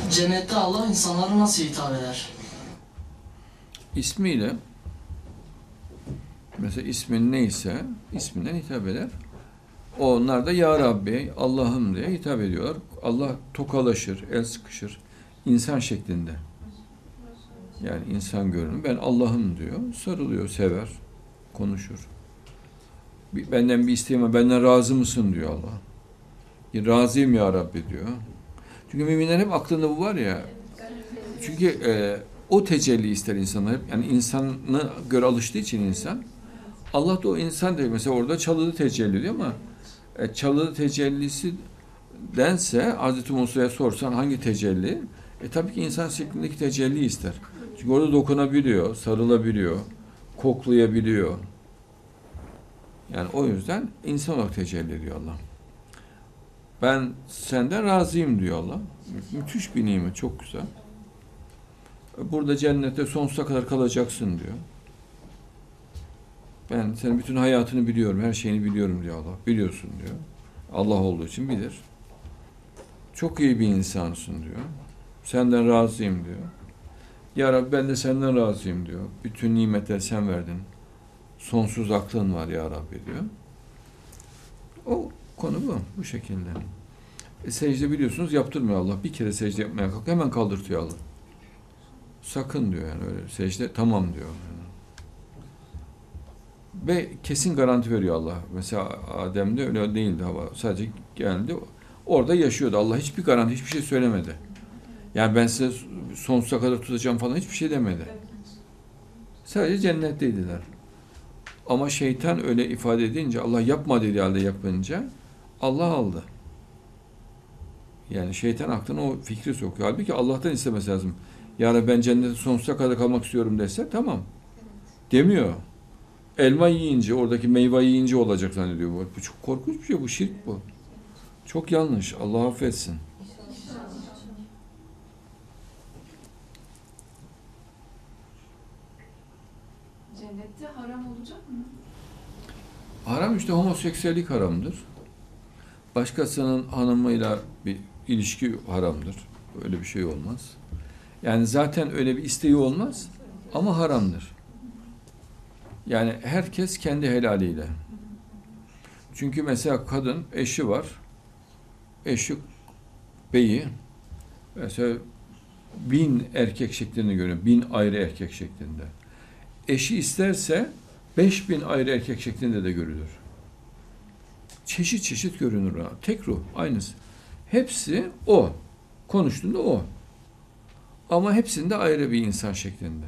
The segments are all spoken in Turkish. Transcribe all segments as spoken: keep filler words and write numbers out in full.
Cennette Allah insanlara nasıl hitap eder? İsmiyle, mesela ismin neyse isminden hitap eder. Onlar da Ya Rabbi, Allah'ım diye hitap ediyorlar. Allah tokalaşır, el sıkışır. İnsan şeklinde. Yani insan görünümü. Ben Allah'ım diyor. Sarılıyor, sever, konuşur. Benden bir isteğim var, benden razı mısın diyor Allah. Razıyım Ya Rabbi diyor. Çünkü müminlerin hep aklında bu var ya. Çünkü e, o tecelli ister insanlar hep. Yani insanı göre alıştığı için insan. Allah da o insan değil. Mesela orada çalılı tecelli diyor ama e, çalılı tecellisi dense Hazreti Musa'ya sorsan hangi tecelli? E tabii ki insan şeklindeki tecelli ister. Çünkü orada dokunabiliyor, sarılabiliyor, koklayabiliyor. Yani o yüzden insan olarak tecelli ediyor Allah. Ben senden razıyım diyor Allah. Müthiş bir nimet, çok güzel. Burada cennette sonsuza kadar kalacaksın diyor. Ben senin bütün hayatını biliyorum, her şeyini biliyorum diyor Allah. Biliyorsun diyor. Allah olduğu için bilir. Çok iyi bir insansın diyor. Senden razıyım diyor. Ya Rabbi ben de senden razıyım diyor. Bütün nimetleri sen verdin. Sonsuz aklın var Ya Rabbi diyor. O konu bu. Bu şekilde. E, secde biliyorsunuz yaptırmıyor Allah. Bir kere secde yapmaya kalk. Hemen kaldırtıyor Allah. Sakın diyor yani öyle. Secde tamam diyor. Yani. Ve kesin garanti veriyor Allah. Mesela Adem'de öyle değildi hava. Sadece geldi. Orada yaşıyordu. Allah hiçbir garanti, hiçbir şey söylemedi. Yani ben size sonsuza kadar tutacağım falan hiçbir şey demedi. Sadece cennetteydiler. Ama şeytan öyle ifade edince, Allah yapma dediği halde yapınca Allah aldı. Yani şeytan aklına o fikri sokuyor. Halbuki Allah'tan istemesi lazım. Yani ben cennete sonsuza kadar kalmak istiyorum dese tamam. Demiyor. Elma yiyince, oradaki meyve yiyince olacak zannediyor. Bu çok korkunç bir şey, bu şirk bu. Çok yanlış. Allah affetsin. Cennette haram olacak mı? Haram işte homoseksüellik haramdır. Başkasının hanımıyla bir ilişki haramdır. Öyle bir şey olmaz. Yani zaten öyle bir isteği olmaz ama haramdır. Yani herkes kendi helaliyle. Çünkü mesela kadın eşi var. Eşi beyi mesela bin erkek şeklinde görüyor. Bin ayrı erkek şeklinde. Eşi isterse beş bin ayrı erkek şeklinde de görülür. Çeşit çeşit görünür. Tek ruh, aynısı. Hepsi o. Konuştuğunda o. Ama hepsinde ayrı bir insan şeklinde.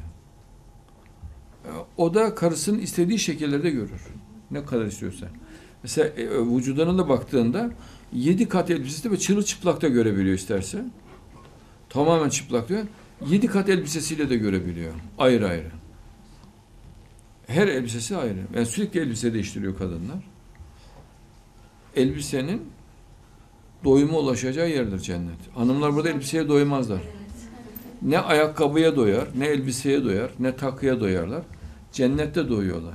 O da karısının istediği şekillerde görür. Ne kadar istiyorsa. Mesela e, vücuduna da baktığında yedi kat elbisesi ve çırılçıplak da görebiliyor isterse. Tamamen çıplak diyor. Yedi kat elbisesiyle de görebiliyor. Ayrı ayrı. Her elbisesi ayrı. Yani sürekli elbise değiştiriyor kadınlar. Elbisenin doyuma ulaşacağı yerdir cennet. Hanımlar burada elbiseye doymazlar. Ne ayakkabıya doyar, ne elbiseye doyar, ne takıya doyarlar. Cennette doyuyorlar.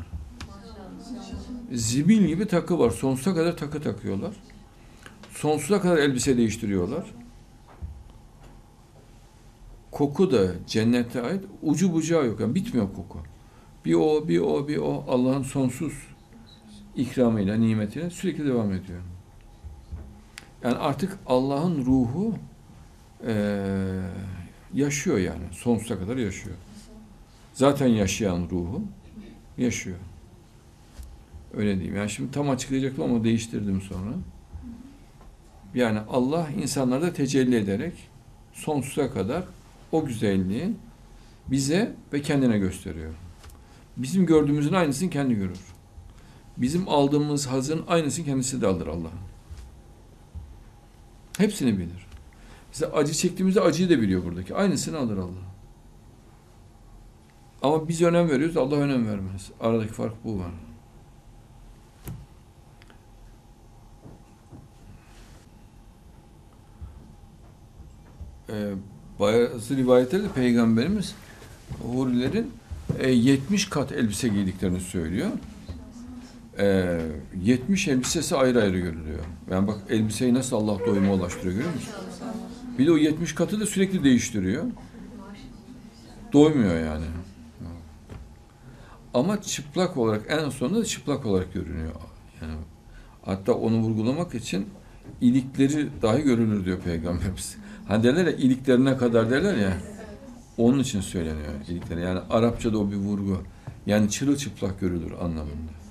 Zibil gibi takı var. Sonsuza kadar takı takıyorlar. Sonsuza kadar elbise değiştiriyorlar. Koku da cennete ait. Ucu bucağı yok. Yani bitmiyor koku. Bir o, bir o, bir o. Allah'ın sonsuz ikramıyla, nimetiyle sürekli devam ediyor. Yani artık Allah'ın ruhu eee yaşıyor yani. Sonsuza kadar yaşıyor. Zaten yaşayan ruhu yaşıyor. Öyle diyeyim. Yani şimdi tam açıklayacaktım ama değiştirdim sonra. Yani Allah insanlarda tecelli ederek sonsuza kadar o güzelliği bize ve kendine gösteriyor. Bizim gördüğümüzün aynısını kendi görür. Bizim aldığımız hazın aynısını kendisi de alır Allah. Hepsini bilir. Mesela acı çektiğimizde acıyı da biliyor buradaki. Aynısını alır Allah. Ama biz önem veriyoruz, Allah önem vermez. Aradaki fark bu var. Ee, bazı rivayetlerde Peygamberimiz hurilerin e, yetmiş kat elbise giydiklerini söylüyor. E, yetmiş elbisesi ayrı ayrı görülüyor. Yani bak elbiseyi nasıl Allah doyuma ulaştırıyor, görüyor musun? Bir de o yetmiş katı da sürekli değiştiriyor. Doymuyor yani. Ama çıplak olarak, en sonunda da çıplak olarak görünüyor. Yani hatta onu vurgulamak için ilikleri dahi görülür diyor Peygamberimiz. Hani derler ya, iliklerine kadar derler ya. Onun için söyleniyor ilikleri. Yani Arapçada o bir vurgu. Yani çırılçıplak görülür anlamında.